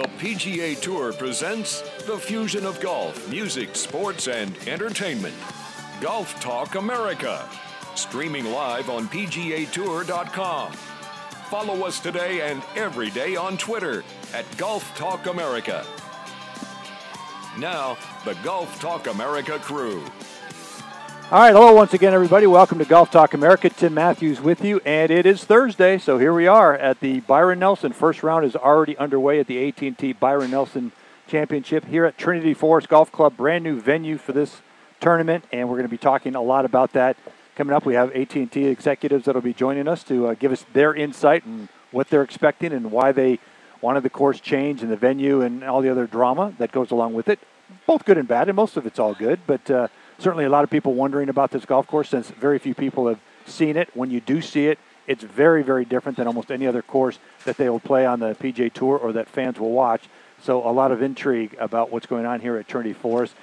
The PGA Tour presents the fusion of golf, music, sports, and entertainment. Golf Talk America. Streaming live on PGAtour.com. Follow us today and every day on Twitter at Golf Talk America. Now, the Golf Talk America crew. All right, hello once again, everybody. Welcome to Golf Talk America. Tim Matthews with you, and it is Thursday, so here we are at the Byron Nelson. First round is already underway at the AT&T Byron Nelson Championship here at Trinity Forest Golf Club, brand new venue for this tournament, and we're going to be talking a lot about that coming up. We have AT&T executives that will be joining us to give us their insight and what they're expecting and why they wanted the course change and the venue and all the other drama that goes along with it. Both good and bad, and most of it's all good, but certainly a lot of people wondering about this golf course since very few people have seen it. When you do see it, it's very, very different than almost any other course that they will play on the PGA Tour or that fans will watch. So a lot of intrigue about what's going on here at Trinity Forest.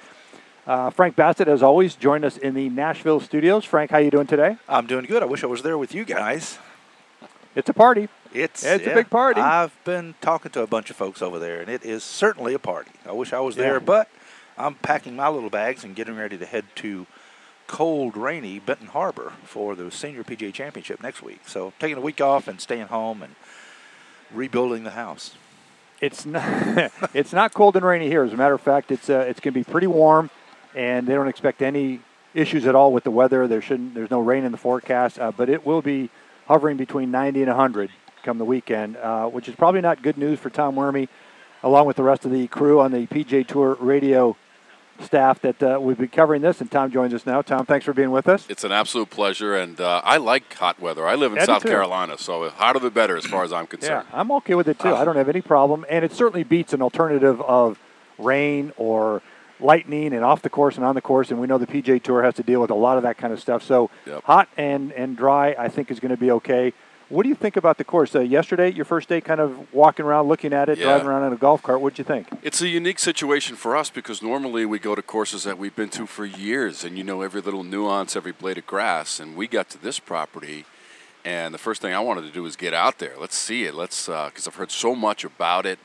Frank Bassett, as always, joined us in the Nashville studios. Frank, how you doing today? I'm doing good. I wish I was there with you guys. It's a party. It's a big party. I've been talking to a bunch of folks over there, and it is certainly a party. I wish I was there, but I'm packing my little bags and getting ready to head to cold, rainy Benton Harbor for the Senior PGA Championship next week. So taking a week off and staying home and rebuilding the house. It's not, it's not cold and rainy here. As a matter of fact, it's going to be pretty warm, and they don't expect any issues at all with the weather. There's no rain in the forecast, but it will be hovering between 90 and 100 come the weekend, which is probably not good news for Tom Wormy, along with the rest of the crew on the PGA Tour radio staff that we've been covering this, and Tom joins us now. Tom, thanks for being with us. It's an absolute pleasure, and I like hot weather. I live in South Carolina, so hotter the better as far as I'm concerned. Yeah, I'm okay with it too. I don't have any problem, and it certainly beats an alternative of rain or lightning and off the course and on the course, and we know the PGA Tour has to deal with a lot of that kind of stuff. So hot and dry, I think, is going to be okay. What do you think about the course? Yesterday, your first day, kind of walking around, looking at it, driving around in a golf cart. What did you think? It's a unique situation for us because normally we go to courses that we've been to for years, and you know every little nuance, every blade of grass. And we got to this property, and the first thing I wanted to do was get out there. Let's see it. Because I've heard so much about it,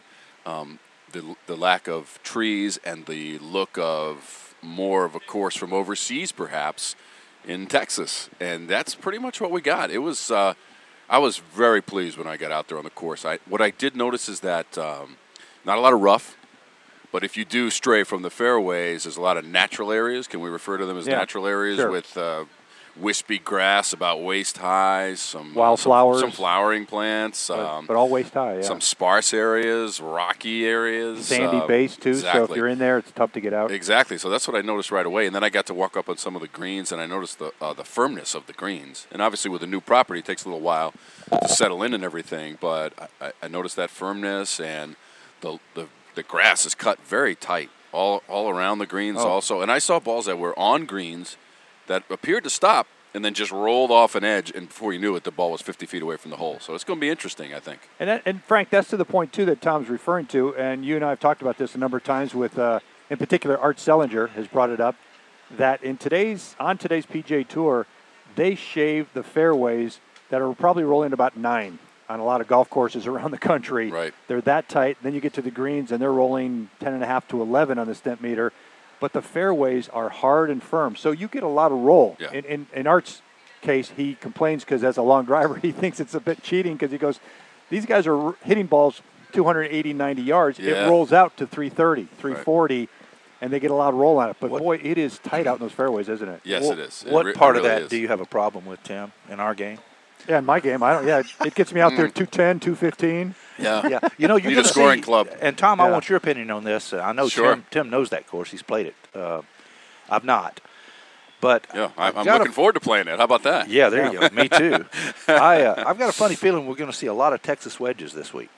the lack of trees and the look of more of a course from overseas, perhaps, in Texas. And that's pretty much what we got. It was. I was very pleased when I got out there on the course. What I did notice is that not a lot of rough, but if you do stray from the fairways, there's a lot of natural areas. Can we refer to them as natural areas with wispy grass about waist high, some wildflowers, some flowering plants, but all waist high. Yeah. Some sparse areas, rocky areas, sandy base too. Exactly. So if you're in there, it's tough to get out. Exactly. So that's what I noticed right away, and then I got to walk up on some of the greens, and I noticed the firmness of the greens. And obviously, with a new property, it takes a little while to settle in and everything. But I noticed that firmness, and the grass is cut very tight all around the greens also. And I saw balls that were on greens that appeared to stop and then just rolled off an edge, and before you knew it, the ball was 50 feet away from the hole. So it's going to be interesting, I think. And Frank, that's to the point, too, that Tom's referring to, and you and I have talked about this a number of times with, in particular, Art Sellinger has brought it up, that on today's PGA Tour, they shave the fairways that are probably rolling about 9 on a lot of golf courses around the country. Right. They're that tight. Then you get to the greens, and they're rolling 10.5 to 11 on the stent meter. But the fairways are hard and firm, so you get a lot of roll. Yeah. In Art's case, he complains because as a long driver, he thinks it's a bit cheating because he goes, these guys are hitting balls 280, 90 yards. Yeah. It rolls out to 330, 340, and they get a lot of roll on it. But, boy, it is tight out in those fairways, isn't it? Yes, it is. What part of that do you have a problem with, Tim, in our game? Yeah, in my game, I don't. Yeah, it gets me out there 210, 215. Yeah. You know, you need a scoring club. And Tom, I want your opinion on this. I know Tim knows that course. He's played it. I've not. But I'm looking forward to playing it. How about that? Yeah, there you go. Me too. I've got a funny feeling we're going to see a lot of Texas wedges this week.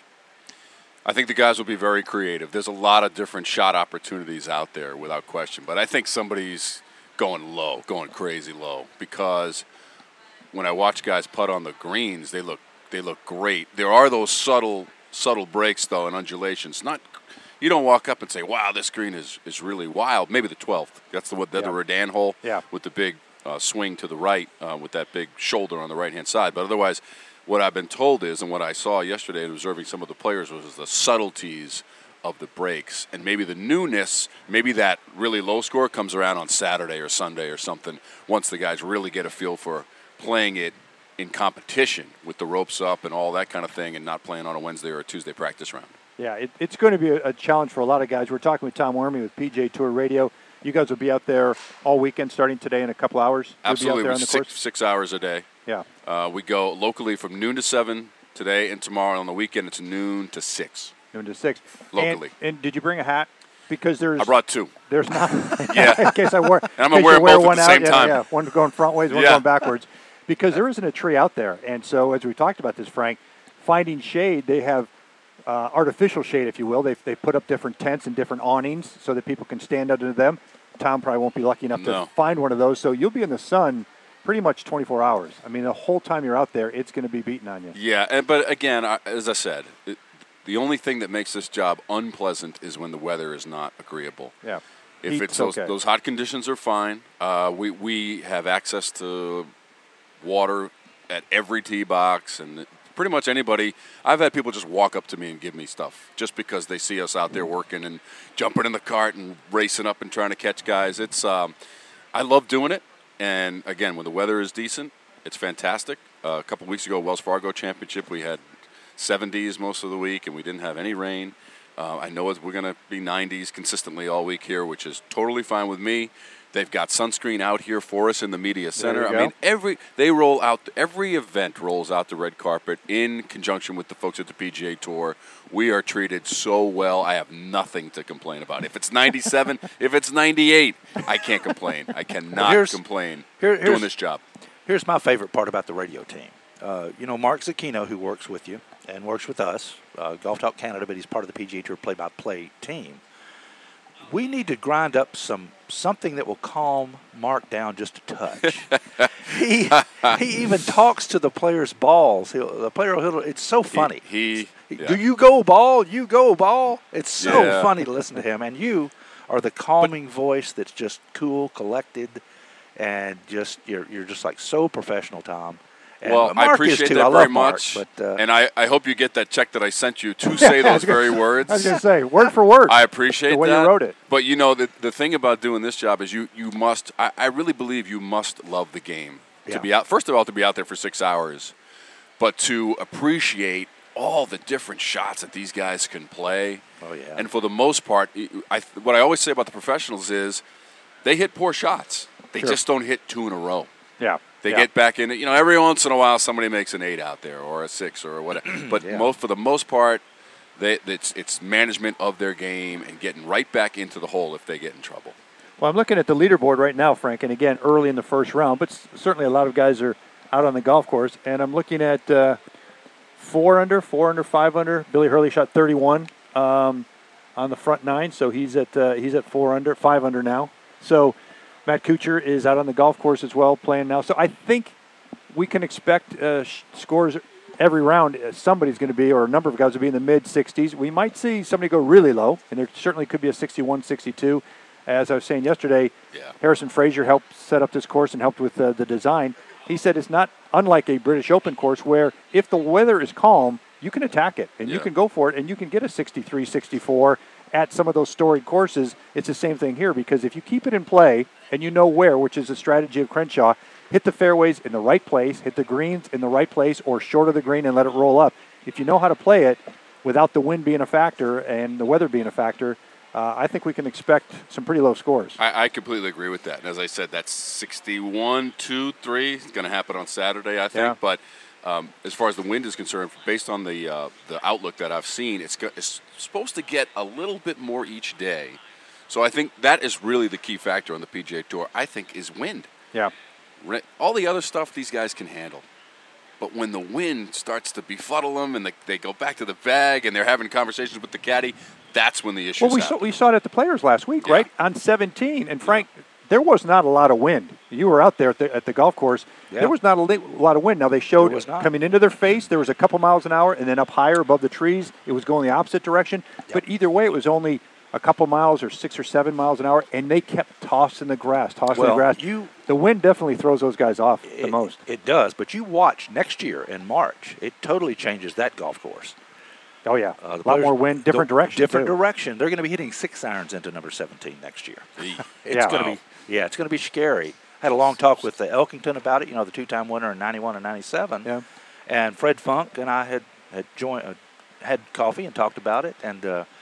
I think the guys will be very creative. There's a lot of different shot opportunities out there without question. But I think somebody's going low, going crazy low, because when I watch guys putt on the greens, they look great. There are those subtle breaks though and undulations. You don't walk up and say, "Wow, this green is really wild." Maybe the 12th. That's the Redan hole with the big swing to the right with that big shoulder on the right-hand side. But otherwise, what I've been told is, and what I saw yesterday in observing some of the players, was the subtleties of the breaks. And maybe the newness, maybe that really low score comes around on Saturday or Sunday or something once the guys really get a feel for playing it in competition with the ropes up and all that kind of thing and not playing on a Wednesday or a Tuesday practice round. Yeah, it's going to be a challenge for a lot of guys. We're talking with Tom Wormy with PGA Tour Radio. You guys will be out there all weekend starting today in a couple hours? Absolutely. Be out there on the 6 hours a day. Yeah. We go locally from noon to 7 today and tomorrow. On the weekend, it's noon to 6. Noon to 6. Locally. And did you bring a hat? Because I brought 2. There's not. Yeah. In case I wear. And I'm going to wear both at the same time. Yeah, one going front ways, one going backwards. Because there isn't a tree out there. And so as we talked about this, Frank, finding shade, they have artificial shade, if you will. They put up different tents and different awnings so that people can stand under them. Tom probably won't be lucky enough to find one of those. So you'll be in the sun pretty much 24 hours. I mean, the whole time you're out there, it's going to be beating on you. Yeah, but again, as I said, the only thing that makes this job unpleasant is when the weather is not agreeable. Yeah. If it's those hot conditions are fine. We have access to water at every tee box, and pretty much anybody. I've had people just walk up to me and give me stuff just because they see us out there working and jumping in the cart and racing up and trying to catch guys. It's I love doing it, and again, when the weather is decent, it's fantastic. A couple weeks ago, Wells Fargo Championship, we had 70s most of the week, and we didn't have any rain. I know we're going to be 90s consistently all week here, which is totally fine with me. They've got sunscreen out here for us in the media center. I mean, every event rolls out the red carpet in conjunction with the folks at the PGA Tour. We are treated so well. I have nothing to complain about. If it's 97, if it's 98, I can't complain. I cannot complain doing this job. Here's my favorite part about the radio team. Mark Zucchino, who works with you and works with us, Golf Talk Canada, but he's part of the PGA Tour play-by-play team. We need to grind up something that will calm Mark down just a touch. he even talks to the players' balls. It's so funny. Do you go ball? You go ball. It's so funny to listen to him. And you are the calming voice that's just cool, collected, and just you're just like so professional, Tom. And well, Mark I appreciate that very much, Mark, but, and I hope you get that check that I sent you to say those very words. I was going to say, word for word. I appreciate the way that. You wrote it. But, the thing about doing this job is you must – I really believe you must love the game. To be out. First of all, to be out there for 6 hours, but to appreciate all the different shots that these guys can play. Oh, yeah. And for the most part, what I always say about the professionals is they hit poor shots. They just don't hit 2 in a row. Yeah. They get back in it. Every once in a while somebody makes an 8 out there or a 6 or whatever. But for the most part, it's management of their game and getting right back into the hole if they get in trouble. Well, I'm looking at the leaderboard right now, Frank, and again, early in the first round, but certainly a lot of guys are out on the golf course. And I'm looking at 4 under, 5 under. Billy Hurley shot 31 on the front 9, so he's at 4 under, 5 under now. So Matt Kuchar is out on the golf course as well, playing now. So I think we can expect scores every round. Somebody's going to be, or a number of guys will be in the mid-60s. We might see somebody go really low, and there certainly could be a 61, 62. As I was saying yesterday, Harrison Frazier helped set up this course and helped with the design. He said it's not unlike a British Open course where if the weather is calm, you can attack it, and you can go for it, and you can get a 63, 64 at some of those storied courses. It's the same thing here, because if you keep it in play and you know where, which is the strategy of Crenshaw, hit the fairways in the right place, hit the greens in the right place or short of the green and let it roll up. If you know how to play it without the wind being a factor and the weather being a factor, I think we can expect some pretty low scores. I completely agree with that. And as I said, that's 61, 2, 3. It's going to happen on Saturday, I think. But as far as the wind is concerned, based on the outlook that I've seen, it's supposed to get a little bit more each day. So I think that is really the key factor on the PGA Tour, I think, is wind. Yeah. All the other stuff these guys can handle. But when the wind starts to befuddle them and they go back to the bag and they're having conversations with the caddy, that's when the issues happen. We saw it at the Players last week, right? On 17. And, Frank, there was not a lot of wind. You were out there at the golf course. Yeah. There was not a lot of wind. Now, they showed coming into their face, there was a couple miles an hour, and then up higher above the trees, it was going the opposite direction. Yep. But either way, it was only a couple miles or 6 or 7 miles an hour, and they kept tossing the grass. The wind definitely throws those guys off the most. It does, but you watch next year in March. It totally changes that golf course. Oh, yeah. The a lot players- more wind, different direction. Different too. direction. They're going to be hitting 6 irons into number 17 next year. Eek. It's Yeah. going to be it's going to be scary. I had a long talk with Elkington about it. You know, the 2-time winner in '91 and '97. Yeah. And Fred Funk and I had had coffee and talked about it, and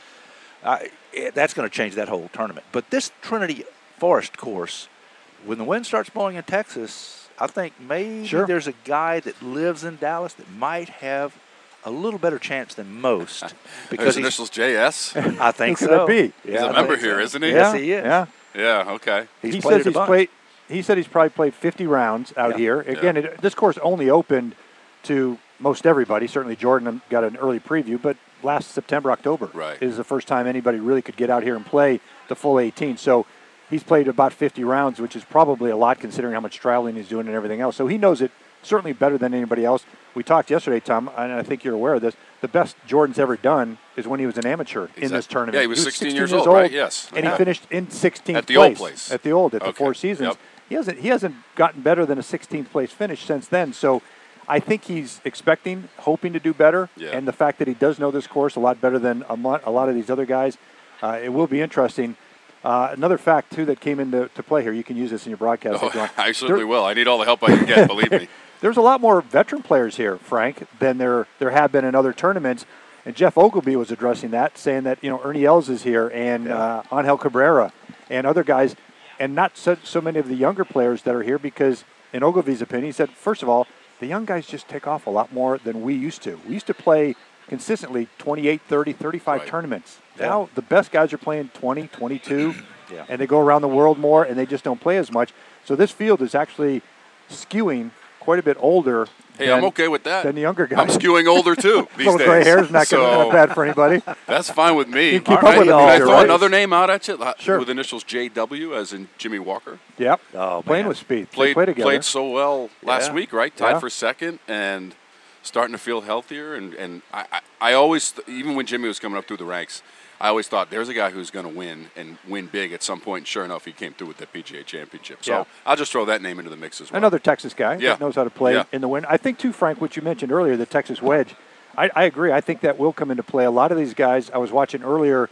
that's going to change that whole tournament. But this Trinity Forest course, when the wind starts blowing in Texas, I think maybe there's a guy that lives in Dallas that might have a little better chance than most because His initials JS. I think Who so. could that be? He's a member here, isn't he? Yes, he is. Yeah. Yeah. Okay. He's He played says it a he's bunch. played. He said he's probably played 50 rounds out Yeah. here. Again, this course only opened to most everybody. Certainly, Jordan got an early preview, but last September, October is the first time anybody really could get out here and play the full 18. So he's played about 50 rounds, which is probably a lot considering how much trialing he's doing and everything else. So he knows it certainly better than anybody else. We talked yesterday, Tom, and I think you're aware of this. The best Jordan's ever done is when he was an amateur in this tournament. Yeah, he was 16 years old, right? Yes. And he finished in 16th At the place. old place. At the old, at the Okay. Four Seasons. Yep. He hasn't gotten better than a 16th place finish since then. So I think he's hoping to do better. Yeah. And the fact that he does know this course a lot better than a lot of these other guys, it will be interesting. Another fact, too, that came into play here, you can use this in your broadcast if you want. I certainly will. I need all the help I can get, believe me. There's a lot more veteran players here, Frank, than there have been in other tournaments. And Jeff Ogilvy was addressing that, saying that, Ernie Els is here and Angel Cabrera and other guys, and not so many of the younger players that are here because, in Ogilvy's opinion, he said, first of all, the young guys just take off a lot more than we used to. We used to play consistently 28, 30, 35 tournaments. Yeah. Now the best guys are playing 20, 22, and they go around the world more, and they just don't play as much. So this field is actually skewing quite a bit older. Hey, I'm okay with that. Than the younger guys. I'm skewing older, too, these little days. gray hair's not bad for anybody. That's fine with me. You keep up with Can I it, throw right? another name out at you? Sure. With initials JW, as in Jimmy Walker. Yep. Oh, Playing man. with speed. They Played play together. played so well last week, right? Tied Yeah. for second and starting to feel healthier. And I always, even when Jimmy was coming up through the ranks, I always thought there's a guy who's going to win and win big at some point. And sure enough, he came through with the PGA Championship. So Yeah. I'll just throw that name into the mix as well. Another Texas guy Yeah. that knows how to play Yeah. in the wind. I think, too, Frank, what you mentioned earlier, the Texas wedge, I agree. I think that will come into play. A lot of these guys, I was watching earlier,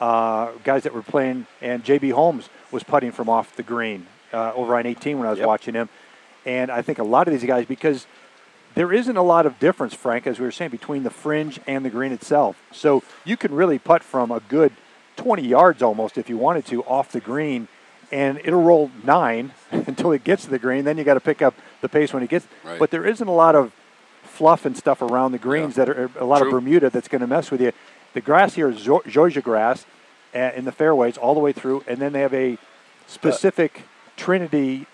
guys that were playing, and J.B. Holmes was putting from off the green over on 18 when I was watching him. And I think a lot of these guys, because there isn't a lot of difference, Frank, as we were saying, between the fringe and the green itself. So you can really putt from a good 20 yards almost if you wanted to off the green, and it'll roll 9 until it gets to the green. Then you got to pick up the pace when it gets. Right. But there isn't a lot of fluff and stuff around the greens that are a lot True. of Bermuda that's going to mess with you. The grass here is Georgia grass in the fairways all the way through, and then they have a specific Trinity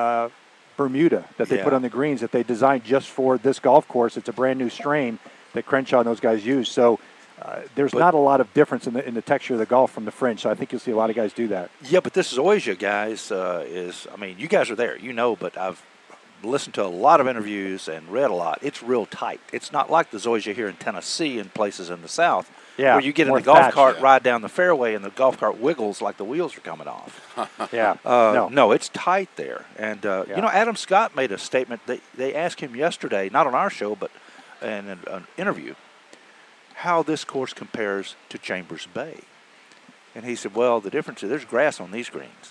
Bermuda that they put on the greens that they designed just for this golf course. It's a brand new strain that Crenshaw and those guys use. So there's not a lot of difference in the texture of the golf from the fringe. So I think you'll see a lot of guys do that. Yeah, but this Zoysia, guys, you guys are there, but I've listened to a lot of interviews and read a lot. It's real tight. It's not like the Zoysia here in Tennessee and places in the South where you get in more the golf thatched. cart, ride down the fairway, and the golf cart wiggles like the wheels are coming off. No, it's tight there. And, Adam Scott made a statement. They asked him yesterday, not on our show, but in an interview, how this course compares to Chambers Bay. And he said, well, the difference is there's grass on these greens.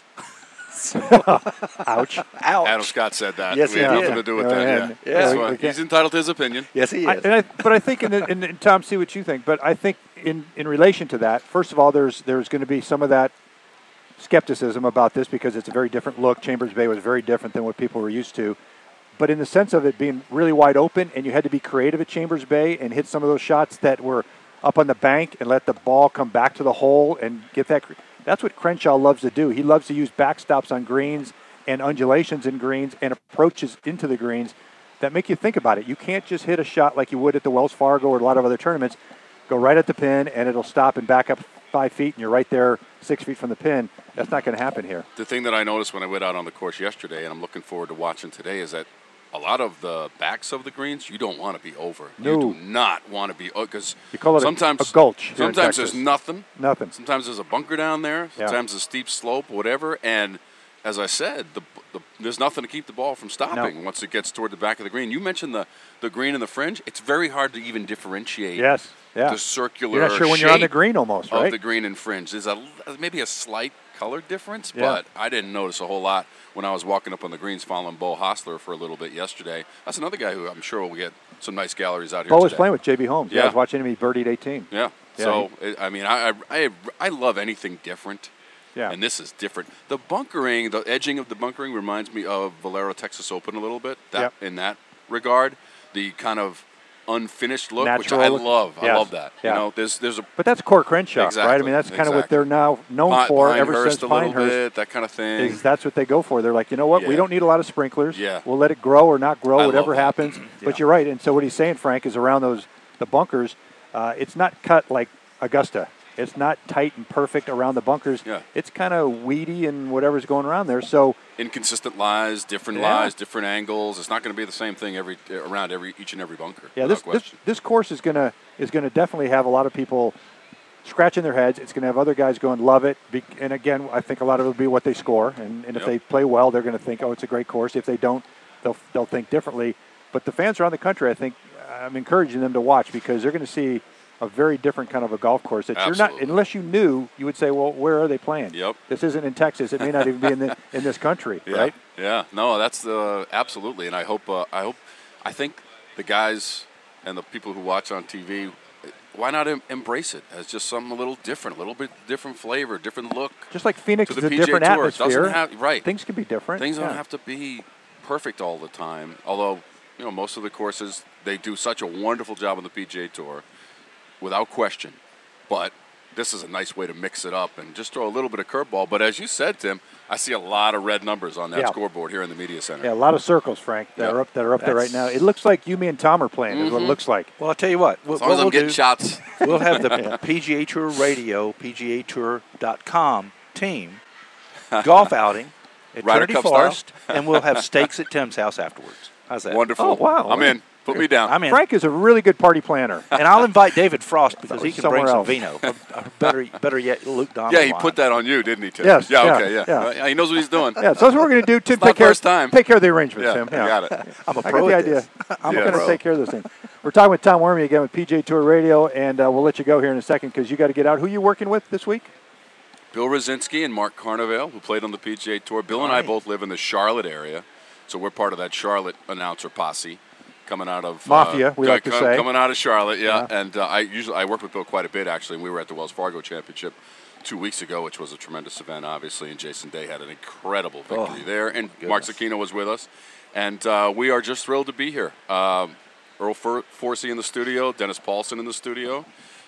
Ouch. Adam Scott said that. Yes, we he had did. nothing to do with Yeah, that. and- Yeah. yeah, That's we fine. can't- He's entitled to his opinion. Yes, he is. But I think, and Tom, see what you think, but I think in relation to that, first of all, there's going to be some of that skepticism about this because it's a very different look. Chambers Bay was very different than what people were used to. But in the sense of it being really wide open, and you had to be creative at Chambers Bay and hit some of those shots that were up on the bank and let the ball come back to the hole and get that. That's what Crenshaw loves to do. He loves to use backstops on greens and undulations in greens and approaches into the greens that make you think about it. You can't just hit a shot like you would at the Wells Fargo or a lot of other tournaments, go right at the pin, and it'll stop and back up 5 feet, and you're right there 6 feet from the pin. That's not going to happen here. The thing that I noticed when I went out on the course yesterday, and I'm looking forward to watching today, is that a lot of the backs of the greens, you don't want to be over. No. You do not want to be, because You call it sometimes a gulch here in Sometimes Texas. there's nothing. Nothing. Sometimes there's a bunker down there. Yeah. Sometimes a steep slope, whatever. And as I said, there's nothing to keep the ball from stopping once it gets toward the back of the green. You mentioned the green and the fringe. It's very hard to even differentiate the circular You're not sure when you're on the green almost, right? Of the green and fringe. There's maybe a slight color difference, but I didn't notice a whole lot when I was walking up on the greens following Bo Hostler for a little bit yesterday. That's another guy who I'm sure will get some nice galleries out here Bo today. was playing with J.B. Holmes. Yeah. I was watching him. He birdied 18. Yeah. So, I mean, I love anything different. Yeah. And this is different. The bunkering, the edging of the bunkering reminds me of Valero Texas Open a little bit. In that regard, the kind of unfinished look, natural which I look. love. Yes. I love that. Yeah. You know, there's a. But that's Core Crenshaw, Exactly, right? I mean, that's kind of what they're now known for ever since a little Pinehurst. bit, that kind of thing. That's what they go for. They're like, you know what? We don't need a lot of sprinklers. Yeah. We'll let it grow or not grow, I whatever love that. happens. But you're right. And so what he's saying, Frank, is around the bunkers, it's not cut like Augusta. It's not tight and perfect around the bunkers. Yeah. It's kind of weedy and whatever's going around there. So inconsistent lies, different angles. It's not going to be the same thing around each and every bunker. Yeah, this course is gonna definitely have a lot of people scratching their heads. It's gonna have other guys going, love it. And again, I think a lot of it will be what they score. And if they play well, they're going to think, oh, it's a great course. If they don't, they'll think differently. But the fans around the country, I think, I'm encouraging them to watch because they're going to see a very different kind of a golf course that you're not, unless you knew, you would say, well, where are they playing? Yep. This isn't in Texas. It may not even be in this country, right? Yeah. No, that's absolutely. And I think the guys and the people who watch on TV, why not embrace it as just something a little different, a little bit different flavor, different look. Just like Phoenix is a PGA different Tour. atmosphere. Things can be different. Things don't have to be perfect all the time. Although, most of the courses, they do such a wonderful job on the PGA Tour. Without question. But this is a nice way to mix it up and just throw a little bit of curveball. But as you said, Tim, I see a lot of red numbers on that scoreboard here in the media center. Yeah, a lot of circles, Frank, that are up there right now. It looks like you, me, and Tom are playing is what it looks like. Well, I'll tell you what. As long as I'm getting shots. We'll have the PGA Tour Radio, PGAtour.com team golf outing at Trinity Forest, and we'll have steaks at Tim's house afterwards. How's that? Wonderful. Oh, wow. I'm in. Put me down. I'm in. Frank is a really good party planner. And I'll invite David Frost because he can bring some else. vino. Better yet, Luke Donald. Yeah, he put that on you, didn't he, Tim? Yes. Yeah. He knows what he's doing. Yeah, so that's what we're going to do. Tim, take care of the arrangements, Tim. Yeah, got it. I'm a pro at this. I'm going to take care of this thing. We're talking with Tom Wormy again with PGA Tour Radio, and we'll let you go here in a second because you got to get out. Who are you working with this week? Bill Rosinski and Mark Carnevale, who played on the PGA Tour. Bill and I both live in the Charlotte area, so we're part of that Charlotte announcer posse. Coming out of Mafia, we like to say. Coming out of Charlotte, and I work with Bill quite a bit actually. And we were at the Wells Fargo Championship 2 weeks ago, which was a tremendous event, obviously. And Jason Day had an incredible victory there, and Mark Zecchino was with us, and we are just thrilled to be here. Earl Forsey in the studio, Dennis Paulson in the studio,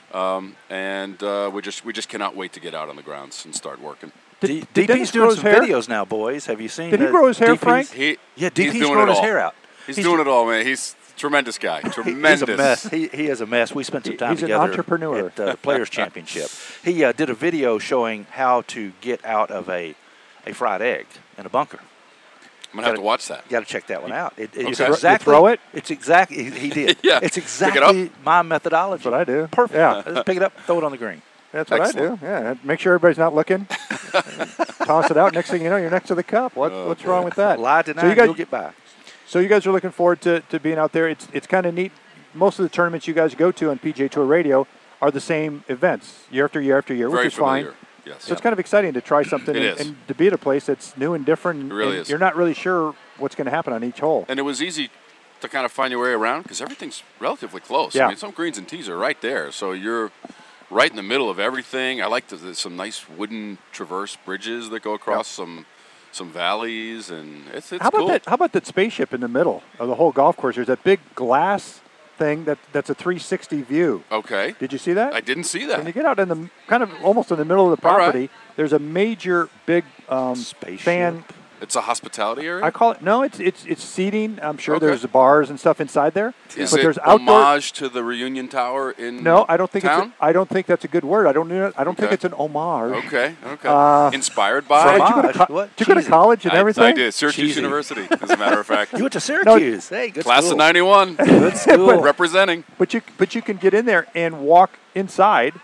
and we just cannot wait to get out on the grounds and start working. DP's doing some videos now, boys. Have you seen? Did he grow his hair, Frank? DP's growing his hair out. He's doing it all, man. He's a tremendous guy. Tremendous. He's a mess. He is a mess. We spent some time together. He's an entrepreneur. At the Players' Championship. He did a video showing how to get out of a fried egg in a bunker. I'm going to have to watch that. You got to check that one out. It's exactly. You throw it? It's exactly. He did. Yeah. It's exactly my methodology. That's what I do. Perfect. Yeah. Just pick it up, throw it on the green. That's what I do. Yeah. Make sure everybody's not looking. Toss it out. Next thing you know, you're next to the cup. What's wrong with that? Lie tonight, you'll get by. So you guys are looking forward to being out there. It's kind of neat. Most of the tournaments you guys go to on PGA Tour Radio are the same events year after year after year, which is fine. Yes. So it's kind of exciting to try something and to be at a place that's new and different. It really is. You're not really sure what's going to happen on each hole. And it was easy to kind of find your way around because everything's relatively close. Yeah. I mean, some greens and tees are right there, so you're right in the middle of everything. I like some nice wooden traverse bridges that go across some valleys, and it's cool. How about that spaceship in the middle of the whole golf course? There's that big glass thing that's a 360 view. Okay. Did you see that? I didn't see that. When you get out in the kind of almost in the middle of the property, there's a major big fan. It's a hospitality area? I call it, no, it's seating. I'm sure there's bars and stuff inside there. Is but it there's outdoor homage to the Reunion Tower in No, I don't think town? I don't think that's a good word. I don't think it's an homage. Okay. Inspired by? Did you go to college and everything? I did. Syracuse University, as a matter of fact. You went to Syracuse. Hey, good Class school. of 91. Good school. Representing. But you can get in there and walk inside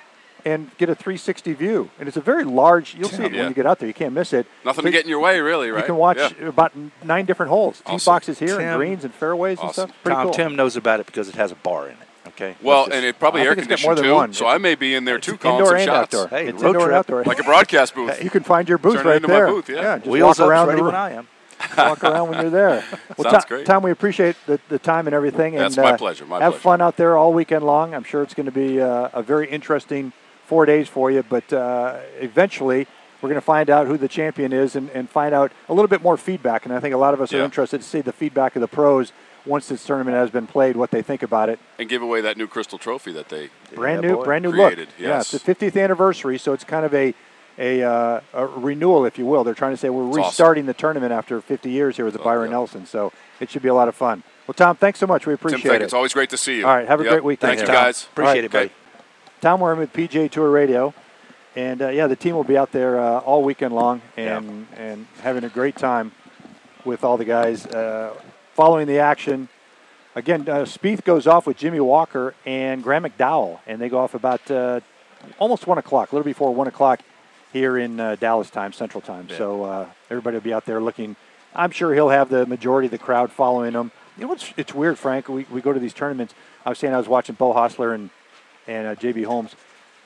and get a 360 view. And it's a very large. You'll see it when you get out there. You can't miss it. Nothing to get in your way, really, right? You can watch about 9 different holes, tee boxes here, Tim, and greens and fairways and stuff. Pretty cool. Tim knows about it because it has a bar in it. Okay. Well, and it probably air conditioned too, so I may be in there too calling some shots. Outdoor. Hey, it's road indoor and trip. outdoor. Like a broadcast booth. You can find your booth Turn right into there. my booth, yeah. Just Wheels walk around ready when I am. Walk around when you're there. Well, Sounds great. Tom, we appreciate the time and everything. That's and, my pleasure. Have fun out there all weekend long. I'm sure it's going to be a very interesting 4 days for you, but eventually we're going to find out who the champion is and find out a little bit more feedback. And I think a lot of us are interested to see the feedback of the pros once this tournament has been played, what they think about it. And give away that new crystal trophy that they brand new created, look. Yes. Yeah, it's the 50th anniversary, so it's kind of a renewal, if you will. They're trying to say we're restarting the tournament after 50 years here with the Byron Nelson, so it should be a lot of fun. Well, Tom, thanks so much. We appreciate it. It's always great to see you. All right, have a great weekend. Thank you, guys. Appreciate it, buddy. Tom Worm with PGA Tour Radio. And, the team will be out there all weekend long and having a great time with all the guys following the action. Again, Spieth goes off with Jimmy Walker and Graham McDowell, and they go off about almost 1 o'clock, a little before 1 o'clock here in Dallas time, Central time. Yeah. So everybody will be out there looking. I'm sure he'll have the majority of the crowd following him. You know, it's weird, Frank. We go to these tournaments. I was watching Bo Hostler and J.B. Holmes.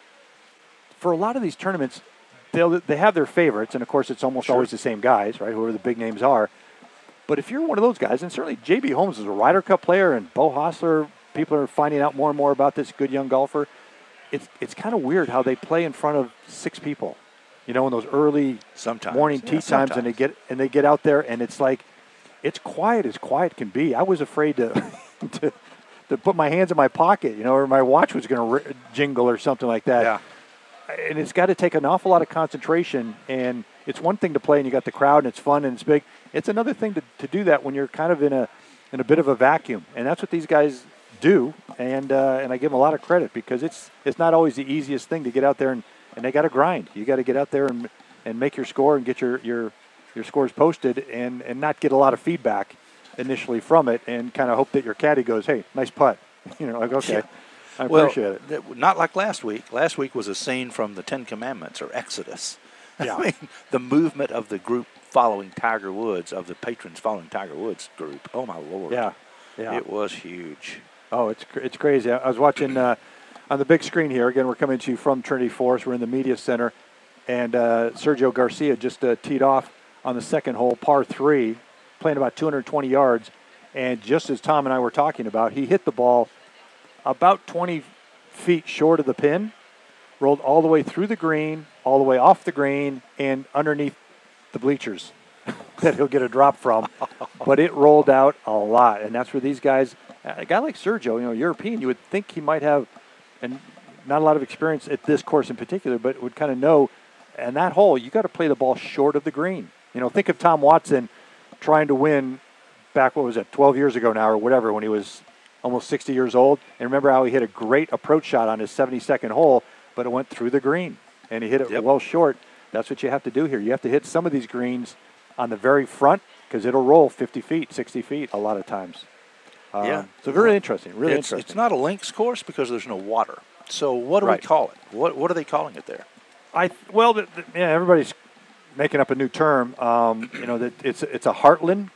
For a lot of these tournaments, they have their favorites, and, of course, it's almost always the same guys, right, whoever the big names are. But if you're one of those guys, and certainly J.B. Holmes is a Ryder Cup player, and Bo Hostler, people are finding out more and more about this good young golfer. It's kind of weird how they play in front of 6 people, in those early morning tee times, and they get out there, and it's like it's quiet as quiet can be. I was afraid to put my hands in my pocket, or my watch was going to jingle or something like that. Yeah. And it's got to take an awful lot of concentration, and it's one thing to play and you got the crowd and it's fun and it's big. It's another thing to do that when you're kind of in a bit of a vacuum, and that's what these guys do. And I give them a lot of credit because it's not always the easiest thing to get out there and they got to grind. You got to get out there and make your score and get your scores posted and not get a lot of feedback initially from it, and kind of hope that your caddy goes, "Hey, nice putt," like okay. Yeah. I appreciate it. Not like last week. Last week was a scene from the Ten Commandments or Exodus. Yeah. I mean, the movement of the group following Tiger Woods, of the patrons following Tiger Woods group. Oh, my Lord. Yeah. It was huge. Oh, it's crazy. I was watching on the big screen here. Again, we're coming to you from Trinity Forest. We're in the media center. And Sergio Garcia just teed off on the second hole, par 3, playing about 220 yards. And just as Tom and I were talking about, he hit the ball about 20 feet short of the pin, rolled all the way through the green, all the way off the green, and underneath the bleachers that he'll get a drop from. But it rolled out a lot, and that's where these guys, a guy like Sergio, European, you would think he might have, and not a lot of experience at this course in particular, but would kind of know, and that hole, you got to play the ball short of the green. Think of Tom Watson trying to win back, 12 years ago now or whatever, when he was almost 60 years old. And remember how he hit a great approach shot on his 72nd hole, but it went through the green, and he hit it well short. That's what you have to do here. You have to hit some of these greens on the very front because it'll roll 50 feet, 60 feet a lot of times. So very interesting, interesting. It's not a links course because there's no water. So what do we call it? What are they calling it there? Everybody's making up a new term. That it's a Heartland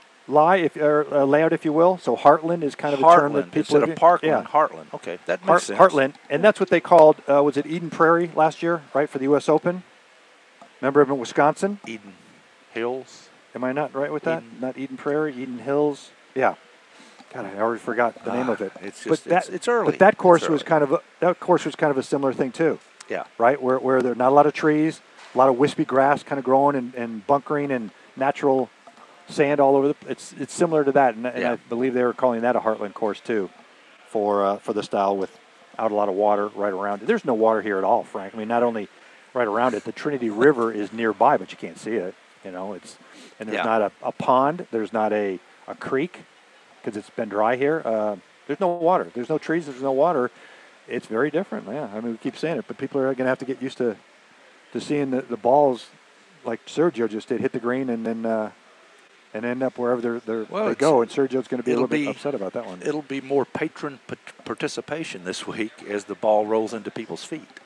layout, if you will. So Heartland is kind of a term that people instead of Parkland, Heartland. Okay, that makes sense. Heartland, and that's what they called. Was it Eden Prairie last year, right, for the U.S. Open? Remember in Wisconsin? Eden Hills. Am I not right with that? Not Eden Prairie, Eden Hills. Yeah. God, I already forgot the name of it. It's early. But that course was kind of a similar thing too. Yeah. Right, where there are not a lot of trees, a lot of wispy grass kind of growing and bunkering and natural sand all over it's similar to that, and I believe they were calling that a Heartland course too, for the style without a lot of water right around it. There's no water here at all, Frank. I mean, not only right around it, the Trinity River is nearby, but you can't see it. There's not a pond. There's not a creek because it's been dry here. There's no water. There's no trees. There's no water. It's very different. Yeah, I mean, we keep saying it, but people are going to have to get used to seeing the balls like Sergio just did hit the green and then. And end up wherever they go, and Sergio's going to be a little bit upset about that one. It'll be more patron participation this week as the ball rolls into people's feet.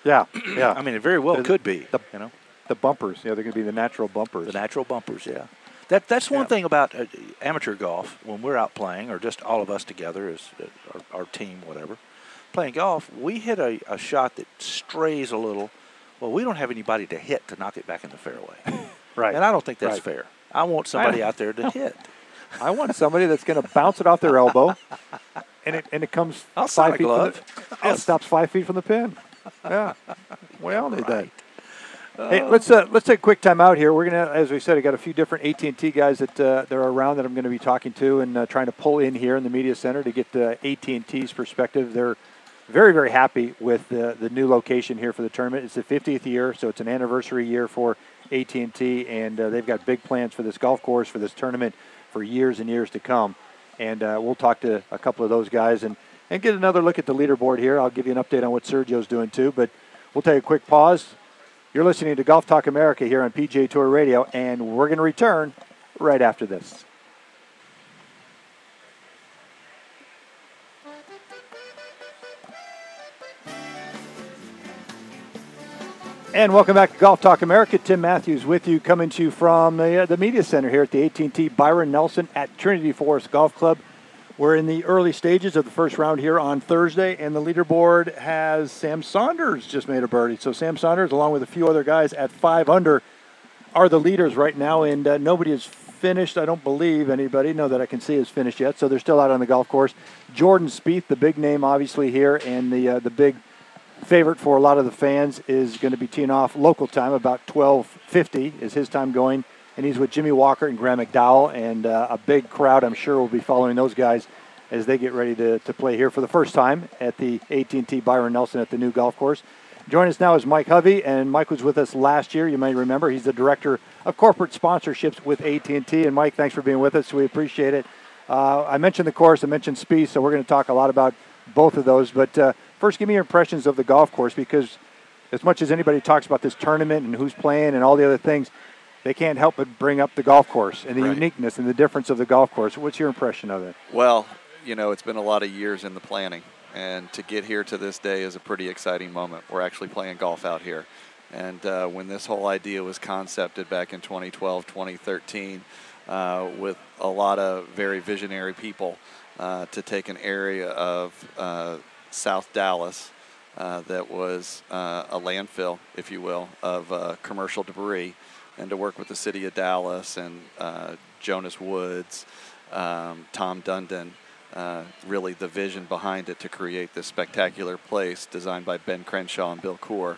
Yeah, yeah. I mean, it very well could be. The bumpers, they're going to be the natural bumpers. The natural bumpers, yeah. That's one thing about amateur golf. When we're out playing, or just all of us together as our team, whatever, playing golf, we hit a shot that strays a little. Well, we don't have anybody to hit to knock it back in the fairway. Right. And I don't think that's fair. I want somebody out there to hit. I want somebody that's going to bounce it off their elbow, and it comes 5 feet from it stops 5 feet from the pin. Yeah, we all need that. Hey, let's take a quick time out here. We're gonna, as we said, I got a few different AT&T guys that are around that I'm going to be talking to and trying to pull in here in the media center to get AT&T's perspective. They're very, very happy with the new location here for the tournament. It's the 50th year, so it's an anniversary year for AT&T, and they've got big plans for this golf course, for this tournament, for years and years to come. And we'll talk to a couple of those guys and get another look at the leaderboard here. I'll give you an update on what Sergio's doing too, but we'll take a quick pause. You're listening to Golf Talk America here on PGA Tour Radio, and we're going to return right after this. And welcome back to Golf Talk America. Tim Matthews with you, coming to you from the media center here at the AT&T Byron Nelson at Trinity Forest Golf Club. We're in the early stages of the first round here on Thursday, and the leaderboard has Sam Saunders just made a birdie. So Sam Saunders, along with a few other guys at 5 under, are the leaders right now, and nobody has finished. I don't believe anybody, no, that I can see has finished yet, so they're still out on the golf course. Jordan Spieth, the big name obviously here, and the big favorite for a lot of the fans, is going to be teeing off local time, about 12:50 is his time going. And he's with Jimmy Walker and Graham McDowell, and a big crowd, I'm sure, will be following those guys as they get ready to play here for the first time at the AT&T Byron Nelson at the new golf course. Joining us now is Mike Hovey, and Mike was with us last year. You may remember he's the Director of Corporate Sponsorships with AT&T. And, Mike, thanks for being with us. We appreciate it. I mentioned the course. I mentioned Spieth, so we're going to talk a lot about both of those. But first, give me your impressions of the golf course, because as much as anybody talks about this tournament and who's playing and all the other things, they can't help but bring up the golf course and the uniqueness and the difference of the golf course. What's your impression of it? Well, it's been a lot of years in the planning, and to get here to this day is a pretty exciting moment. We're actually playing golf out here. And when this whole idea was concepted back in 2012, 2013, with a lot of very visionary people to take an area of South Dallas that was a landfill, if you will, of commercial debris, and to work with the city of Dallas and Jonas Woods, Tom Dundon, really the vision behind it to create this spectacular place designed by Ben Crenshaw and Bill Coore,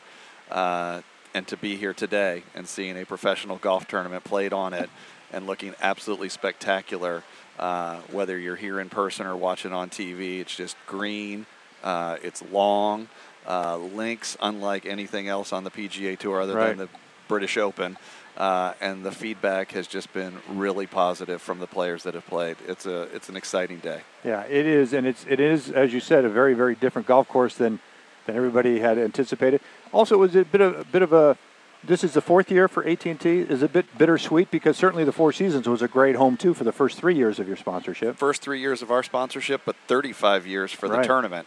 and to be here today and seeing a professional golf tournament played on it and looking absolutely spectacular, whether you're here in person or watching on TV. It's just green, it's long, links unlike anything else on the PGA Tour other than the British Open. And the feedback has just been really positive from the players that have played. It's an exciting day. Yeah, it is, and it is, as you said, a very, very different golf course than everybody had anticipated. Also, it was a bit of a. This is the fourth year for AT&T. Is a bit bittersweet because certainly the Four Seasons was a great home too for the first 3 years of your sponsorship. First 3 years of our sponsorship, but 35 years for the tournament.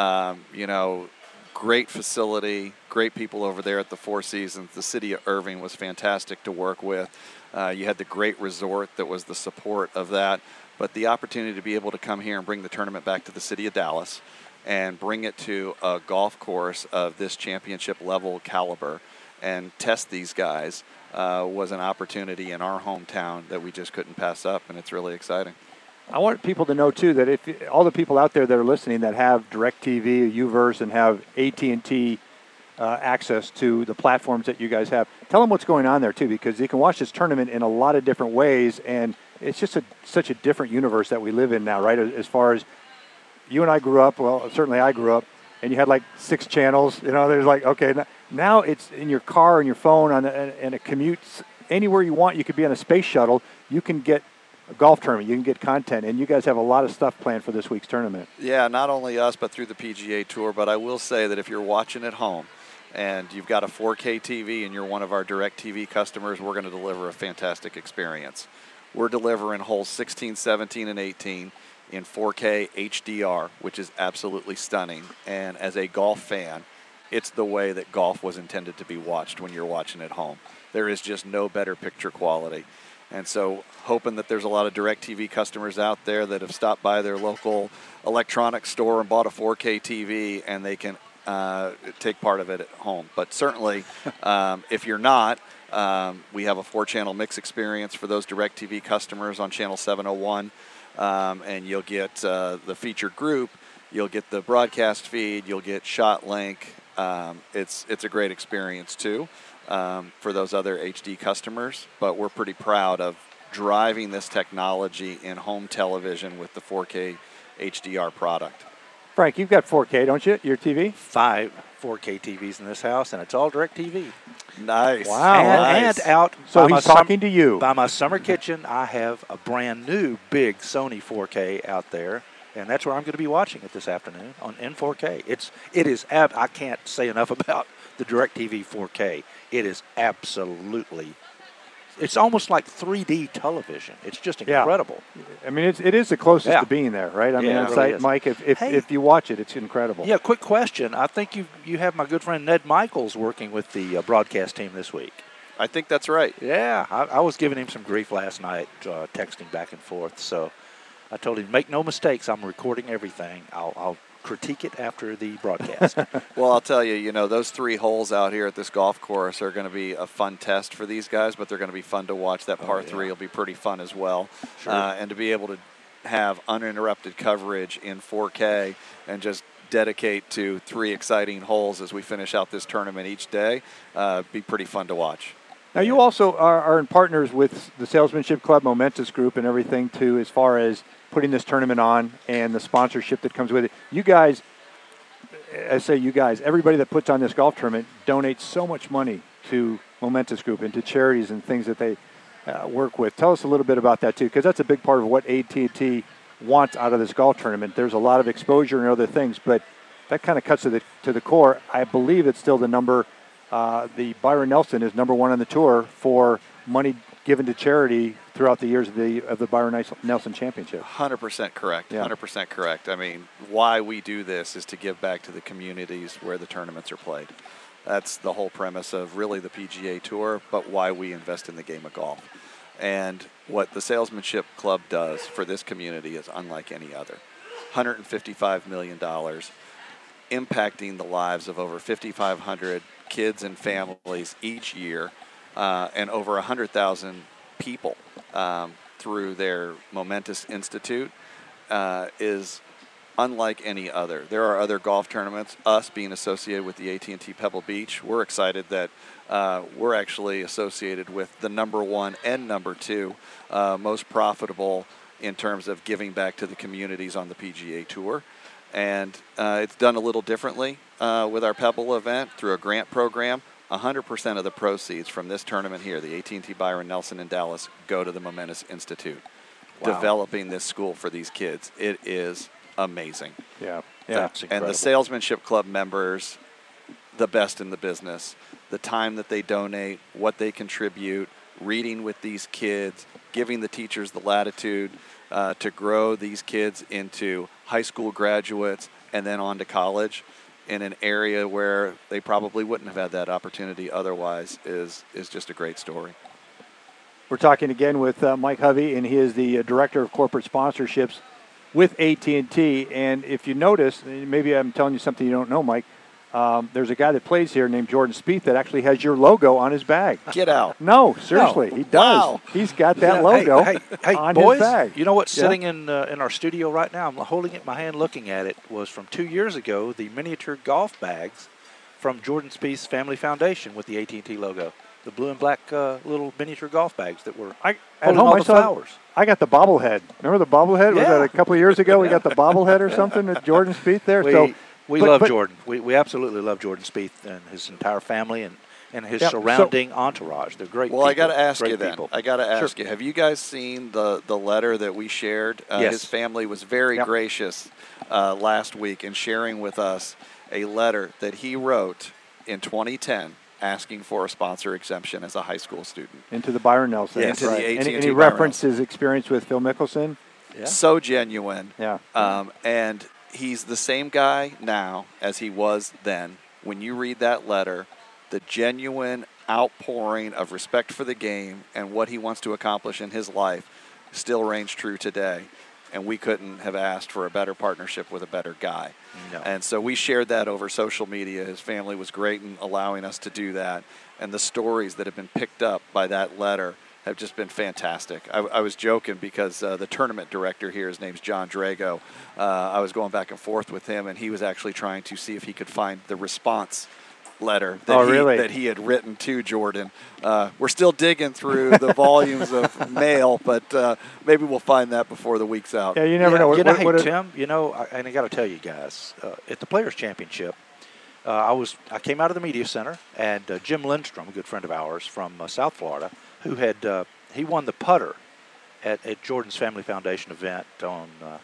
Great facility, great people over there at the Four Seasons. The city of Irving was fantastic to work with. You had the great resort that was the support of that. But the opportunity to be able to come here and bring the tournament back to the city of Dallas and bring it to a golf course of this championship level caliber and test these guys was an opportunity in our hometown that we just couldn't pass up, and it's really exciting. I want people to know, too, that if all the people out there that are listening that have DirecTV, UVerse, and have AT&T access to the platforms that you guys have, tell them what's going on there, too, because you can watch this tournament in a lot of different ways, and it's just such a different universe that we live in now, right? As far as you and I grew up, well, certainly I grew up, and you had like 6 channels. There's like, okay, now it's in your car and your phone and a commute. Anywhere you want, you could be on a space shuttle. You can get a golf tournament, you can get content, and you guys have a lot of stuff planned for this week's tournament. Yeah, not only us, but through the PGA Tour. But I will say that if you're watching at home and you've got a 4K TV and you're one of our DirecTV customers, we're going to deliver a fantastic experience. We're delivering holes 16, 17, and 18 in 4K HDR, which is absolutely stunning. And as a golf fan, it's the way that golf was intended to be watched when you're watching at home. There is just no better picture quality. And so hoping that there's a lot of DirecTV customers out there that have stopped by their local electronics store and bought a 4K TV and they can take part of it at home. But certainly, if you're not, we have a 4-channel mix experience for those DirecTV customers on channel 701. And you'll get the featured group, you'll get the broadcast feed, you'll get ShotLink. It's a great experience too for those other HD customers. But we're pretty proud of driving this technology in home television with the 4K HDR product. Frank, you've got 4K, don't you? Your TV? 5 4K TVs in this house, and it's all DirecTV. Nice. Wow. And out. So he's talking to you. By my summer kitchen, I have a brand new big Sony 4K out there, and that's where I'm going to be watching it this afternoon in 4K. I can't say enough about the DirecTV 4K. It is absolutely. It's almost like 3D television. It's just incredible. Yeah. I mean, it is the closest to being there, right? I mean, it on really site, is. Mike, if you watch it, it's incredible. Yeah, quick question. I think you have my good friend Ned Michaels working with the broadcast team this week. I think that's right. Yeah, I was giving him some grief last night, texting back and forth. So I told him, make no mistakes, I'm recording everything. I'll critique it after the broadcast. Well, I'll tell you, those 3 holes out here at this golf course are going to be a fun test for these guys, but they're going to be fun to watch. That par 3 will be pretty fun as well. Sure. And to be able to have uninterrupted coverage in 4K and just dedicate to 3 exciting holes as we finish out this tournament each day, be pretty fun to watch. Now, you also are in partners with the Salesmanship Club, Momentous Group, and everything, too, as far as putting this tournament on and the sponsorship that comes with it. You guys, I say you guys, everybody that puts on this golf tournament donates so much money to Momentous Group and to charities and things that they work with. Tell us a little bit about that, too, because that's a big part of what AT&T wants out of this golf tournament. There's a lot of exposure and other things, but that kind of cuts to the core. I believe it's still the number. The Byron Nelson is number 1 on the tour for money given to charity throughout the years of the Byron Nelson Championship. 100% correct. Yeah. 100% correct. I mean, why we do this is to give back to the communities where the tournaments are played. That's the whole premise of really the PGA Tour, but why we invest in the game of golf. And what the Salesmanship Club does for this community is unlike any other. $155 million, impacting the lives of over 5,500 kids and families each year, and over 100,000 people through their Momentous Institute is unlike any other. There are other golf tournaments. Us being associated with the AT&T Pebble Beach, we're excited that we're actually associated with the number 1 and number 2 most profitable in terms of giving back to the communities on the PGA Tour. And it's done a little differently with our Pebble event through a grant program. 100% of the proceeds from this tournament here, the AT&T Byron Nelson in Dallas, go to the Momentous Institute, developing this school for these kids. It is amazing. Yeah. That's incredible. And the Salesmanship Club members, the best in the business. The time that they donate, what they contribute, reading with these kids, giving the teachers the latitude to grow these kids into high school graduates and then on to college in an area where they probably wouldn't have had that opportunity otherwise is just a great story. We're talking again with Mike Hovey, and he is the Director of Corporate Sponsorships with AT&T. And if you notice, maybe I'm telling you something you don't know, Mike, there's a guy that plays here named Jordan Spieth that actually has your logo on his bag. Get out. No, seriously, he does. Wow. He's got that logo hey, on boys, his bag. You know what's sitting in our studio right now? I'm holding it in my hand looking at it. Was from 2 years ago, the miniature golf bags from Jordan Spieth's Family Foundation with the AT&T logo. The blue and black little miniature golf bags that were At holding home, all I the saw. flowers. I got the bobblehead. Remember the bobblehead? Was Yeah. that a couple of years ago? We got the bobblehead or something with Jordan Spieth there. We love Jordan. We absolutely love Jordan Spieth and his entire family and his surrounding entourage. They're great people. Well, I got to ask Great you then. people. I got to ask you, have you guys seen the letter that we shared? Yes. His family was very gracious last week in sharing with us a letter that he wrote in 2010 asking for a sponsor exemption as a high school student. Into the Byron Nelson. Yes. Into the AT&T And he Byron referenced his experience with Phil Mickelson. Yeah. So genuine. Yeah. And he's the same guy now as he was then. when you read that letter, the genuine outpouring of respect for the game and what he wants to accomplish in his life still reigns true today. And we couldn't have asked for a better partnership with a better guy. No. And so we shared that over social media. His family was great in allowing us to do that. And the stories that have been picked up by that letter have just been fantastic. I was joking because the tournament director here, his name's John Drago, I was going back and forth with him, and he was actually trying to see if he could find the response letter that he had written to Jordan. We're still digging through the volumes of mail, but maybe we'll find that before the week's out. Yeah, you never know. Tim, and I got to tell you guys, at the Players Championship, I came out of the media center, and Jim Lindstrom, a good friend of ours from South Florida, who had he won the putter at Jordan's Family Foundation event on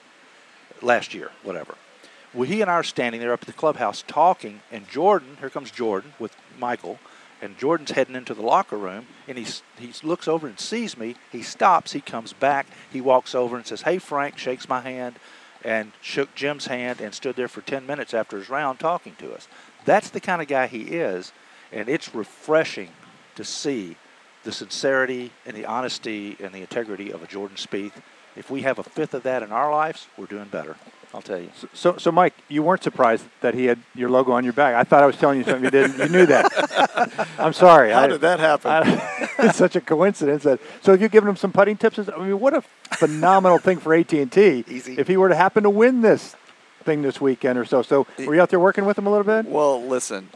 last year, whatever. Well, he and I are standing there up at the clubhouse talking, and here comes Jordan with Michael, and Jordan's heading into the locker room, and he looks over and sees me. He stops. He comes back. He walks over and says, "Hey, Frank," shakes my hand, and shook Jim's hand and stood there for 10 minutes after his round talking to us. That's the kind of guy he is, and it's refreshing to see the sincerity and the honesty and the integrity of a Jordan Spieth. If we have a fifth of that in our lives, we're doing better. I'll tell you. So Mike, you weren't surprised that he had your logo on your bag. I thought I was telling you something you didn't. You knew that. I'm sorry. How did that happen? It's such a coincidence. So have you given him some putting tips? I mean, what a phenomenal thing for AT&T. Easy. If he were to happen to win this thing this weekend or so. So were you out there working with him a little bit? Well, listen,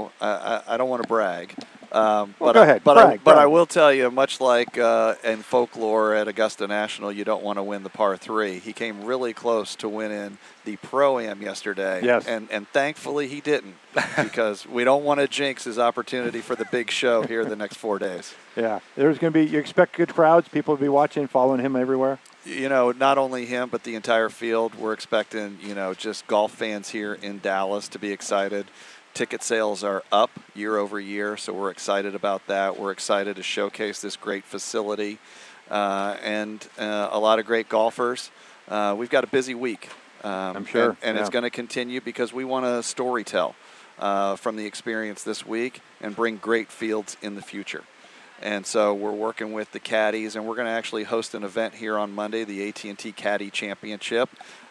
I don't want to brag. Go ahead. But I will tell you, much like in folklore at Augusta National, you don't want to win the par 3. He came really close to winning the Pro-Am yesterday. Yes. And thankfully he didn't, because we don't want to jinx his opportunity for the big show here the next 4 days. Yeah. There's going to be, you expect good crowds, people to be watching, following him everywhere? Not only him, but the entire field. We're expecting, just golf fans here in Dallas to be excited. Ticket sales are up year over year, so we're excited about that. We're excited to showcase this great facility and a lot of great golfers. We've got a busy week. I'm sure. And it's going to continue because we want to storytell from the experience this week and bring great fields in the future. And so we're working with the caddies, and we're going to actually host an event here on Monday, the AT&T Caddy Championship.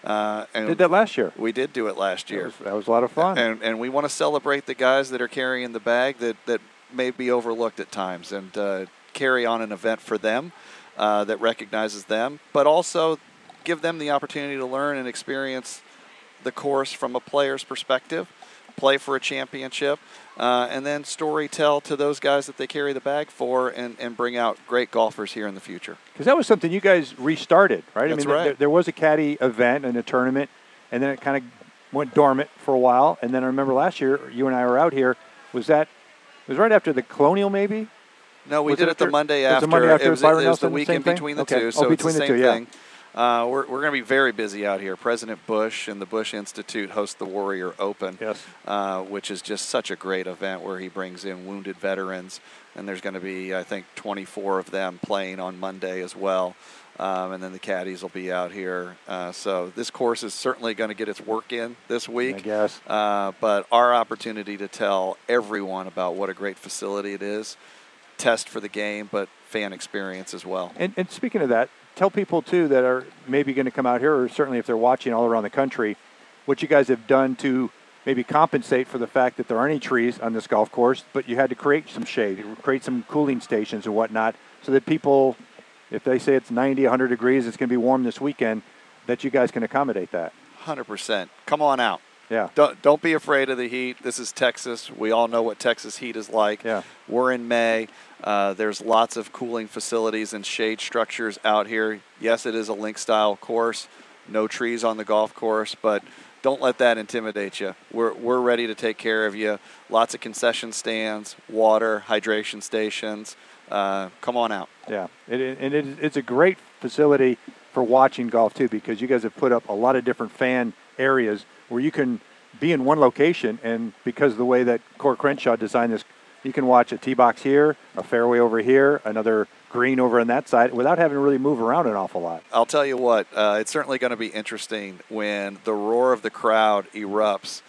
And did that last year. We did do it last year. That was a lot of fun. And we want to celebrate the guys that are carrying the bag that may be overlooked at times, and carry on an event for them that recognizes them, but also give them the opportunity to learn and experience the course from a player's perspective, play for a championship, and then story tell to those guys that they carry the bag for, and bring out great golfers here in the future. Because that was something you guys restarted, right? That's right. There was a caddy event and a tournament, and then it kind of went dormant for a while. And then I remember last year, you and I were out here. It was right after the Colonial, maybe? No, we did it the Monday after. It was the weekend between the two, so it's the same thing. We're going to be very busy out here. President Bush and the Bush Institute host the Warrior Open, yes. Which is just such a great event where he brings in wounded veterans, and there's going to be, I think, 24 of them playing on Monday as well, and then the caddies will be out here. So this course is certainly going to get its work in this week, I guess. but our opportunity to tell everyone about what a great facility it is, test for the game, but fan experience as well. And speaking of that, tell people, too, that are maybe going to come out here, or certainly if they're watching all around the country, what you guys have done to maybe compensate for the fact that there aren't any trees on this golf course, but you had to create some shade, create some cooling stations and whatnot, so that people, if they say it's 90, 100 degrees, it's going to be warm this weekend, that you guys can accommodate that. 100%. Come on out. Yeah. Don't be afraid of the heat. This is Texas. We all know what Texas heat is like. Yeah. We're in May. There's lots of cooling facilities and shade structures out here. Yes, it is a link-style course. No trees on the golf course, but don't let that intimidate you. We're ready to take care of you. Lots of concession stands, water, hydration stations. Come on out. Yeah, it's a great facility for watching golf, too, because you guys have put up a lot of different fan areas where you can be in one location, and because of the way that Core Crenshaw designed this, you can watch a tee box here, a fairway over here, another green over on that side, without having to really move around an awful lot. I'll tell you what, it's certainly going to be interesting when the roar of the crowd erupts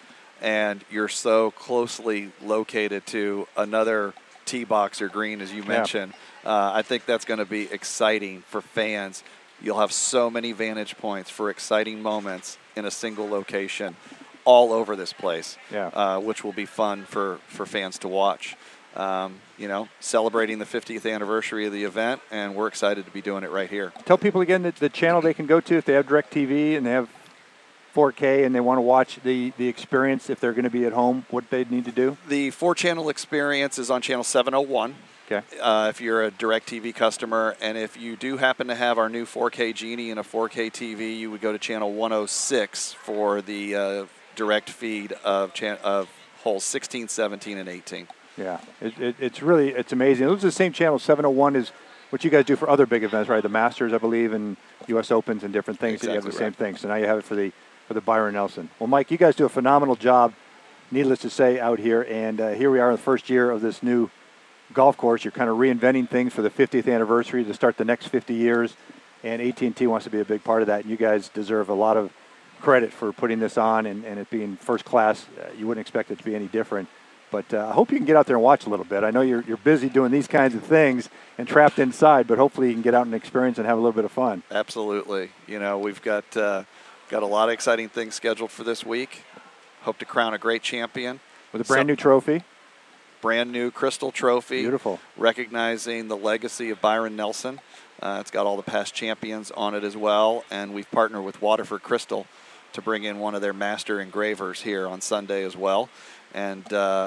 and you're so closely located to another tee box or green, as you mentioned. I think that's going to be exciting for fans. You'll have so many vantage points for exciting moments in a single location all over this place, which will be fun for fans to watch. Celebrating the 50th anniversary of the event, and we're excited to be doing it right here. Tell people again that the channel they can go to if they have DirecTV and they have 4K and they want to watch the experience if they're going to be at home, what they need to do? The 4-channel experience is on channel 701. Okay. If you're a DirecTV customer, and if you do happen to have our new 4K Genie and a 4K TV, you would go to channel 106 for the direct feed of holes 16, 17, and 18. Yeah, it's amazing. It was the same channel. 701 is what you guys do for other big events, right? The Masters, I believe, and U.S. Opens and different things. Exactly, you have the same thing. So now you have it for the Byron Nelson. Well, Mike, you guys do a phenomenal job, needless to say, out here. And here we are in the first year of this new golf course. You're kind of reinventing things for the 50th anniversary to start the next 50 years. And AT&T wants to be a big part of that. And you guys deserve a lot of credit for putting this on and it being first class. You wouldn't expect it to be any different. But I hope you can get out there and watch a little bit. I know you're busy doing these kinds of things and trapped inside, but hopefully you can get out and experience and have a little bit of fun. Absolutely. We've got a lot of exciting things scheduled for this week. Hope to crown a great champion. With a brand new trophy. Brand new crystal trophy. Beautiful. Recognizing the legacy of Byron Nelson. It's got all the past champions on it as well. And we've partnered with Waterford Crystal to bring in one of their master engravers here on Sunday as well. And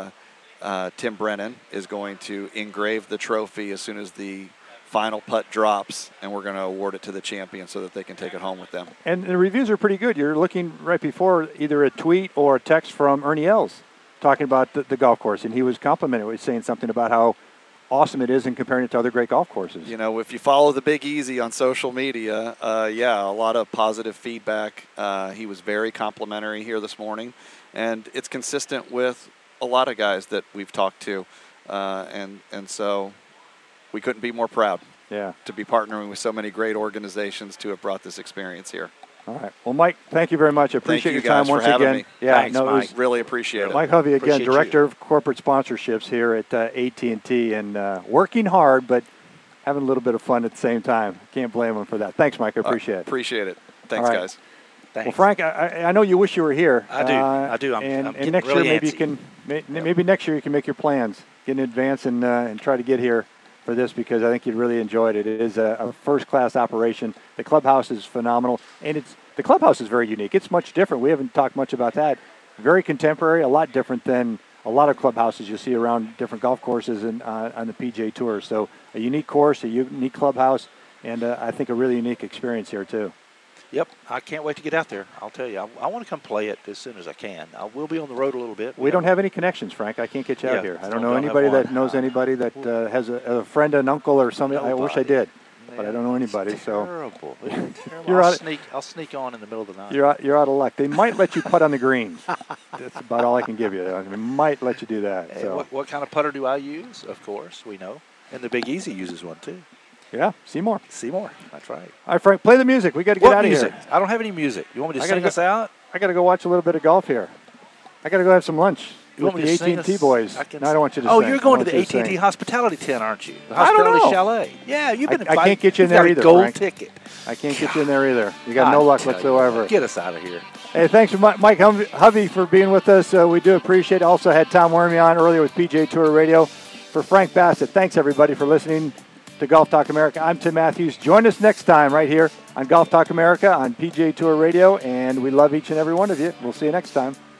Tim Brennan is going to engrave the trophy as soon as the final putt drops, and we're going to award it to the champion so that they can take it home with them. And the reviews are pretty good. You're looking right before either a tweet or a text from Ernie Els talking about the golf course, and he was complimenting it. He was saying something about how awesome it is and comparing it to other great golf courses. If you follow the Big Easy on social media, a lot of positive feedback. He was very complimentary here this morning. And it's consistent with a lot of guys that we've talked to. And so we couldn't be more proud to be partnering with so many great organizations to have brought this experience here. All right. Well, Mike, thank you very much. I appreciate your time once again. Me. Yeah, thanks, Mike. Really appreciate it. Mike Hovey, again, Director of Corporate Sponsorships here at AT&T, and working hard, but having a little bit of fun at the same time. Can't blame him for that. Thanks, Mike. I appreciate it. Appreciate it. Thanks, guys. Thanks. Well, Frank, I know you wish you were here. I do. I'm next really year, antsy. maybe next year you can make your plans, get in advance, and try to get here for this because I think you'd really enjoy it. It is a first-class operation. The clubhouse is phenomenal, and the clubhouse is very unique. It's much different. We haven't talked much about that. Very contemporary, a lot different than a lot of clubhouses you see around different golf courses and on the PGA Tour. So a unique course, a unique clubhouse, and I think a really unique experience here too. Yep, I can't wait to get out there. I'll tell you, I want to come play it as soon as I can. I will be on the road a little bit. We don't have any connections, Frank. I can't get you out here. I don't know anybody that knows anybody that has a friend, an uncle, or something. I wish I did, but I don't know anybody. Terrible. I'll sneak on in the middle of the night. You're out of luck. They might let you putt on the greens. That's about all I can give you. They might let you do that. Hey, so. what kind of putter do I use? Of course, we know. And the Big Easy uses one too. Yeah, Seymour. That's right. All right, Frank, play the music. We got to get out of here. I don't have any music. You want me to sing us out? I got to go watch a little bit of golf here. I got to go have some lunch with the AT&T boys. No, I don't want you to sing. Oh, you're going to the AT&T hospitality tent, aren't you? The hospitality I don't know. Chalet. Yeah, you've been invited. I can't get you in there either, gold Frank. ticket. I can't get you in there either. You got no luck whatsoever. Get us out of here. Hey, thanks to Mike Hovey for being with us. We do appreciate it. Also had Tom Wormy on earlier with PGA Tour Radio. For Frank Bassett, thanks everybody for listening to Golf Talk America. I'm Tim Matthews. Join us next time right here on Golf Talk America on PGA Tour Radio, and we love each and every one of you. We'll see you next time.